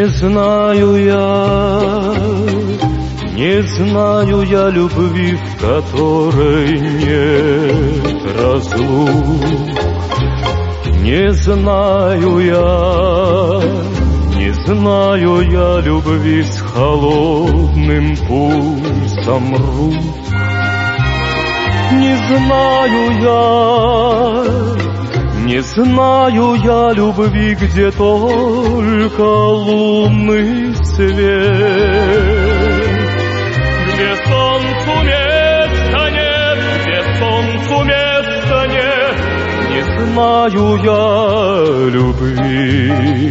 Не знаю я любви, в которой нет разлук. Не знаю я любви с холодным пульсом рук. Не знаю я любви, где только лунный свет, где солнцу места нет, где солнцу места нет. Не знаю я любви.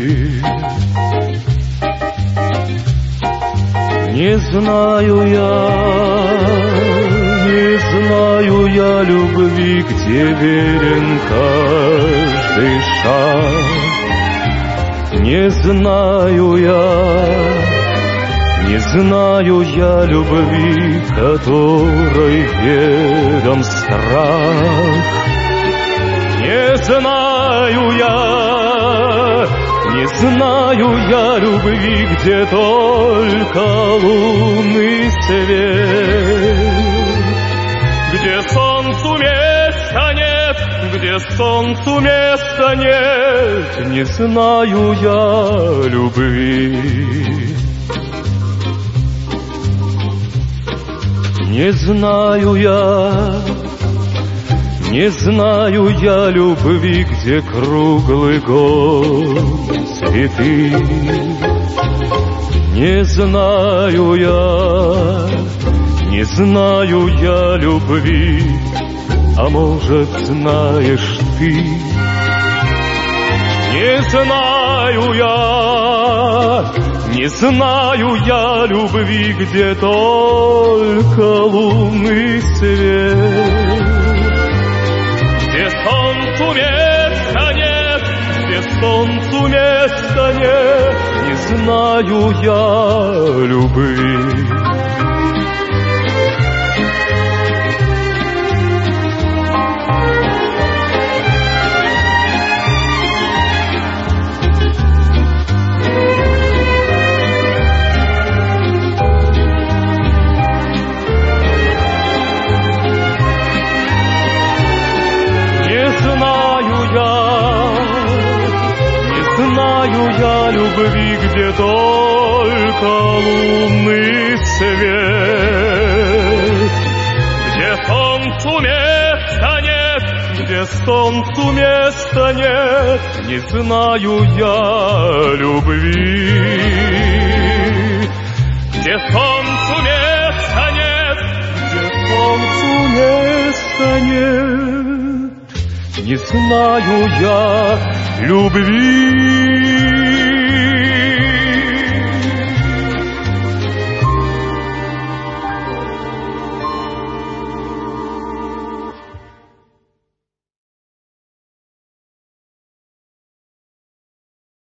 Не знаю я любви, где верен каждый шаг. Не знаю я любви, которой ведом страх. Не знаю я любви, где только лунный свет, где солнцу места нет, где солнцу места нет. Не знаю я любви. Не знаю я любви, где круглый год цветы. Не знаю я любви, а может, знаешь ты. Не знаю я любви, где только лунный свет, где солнцу места нет, где солнцу места нет. Не знаю я любви. Я любви, где только лунный свет, где солнцу места нет, где солнцу места нет. Не знаю я любви, где солнцу места нет, где солнцу места нет. Не знаю я любви.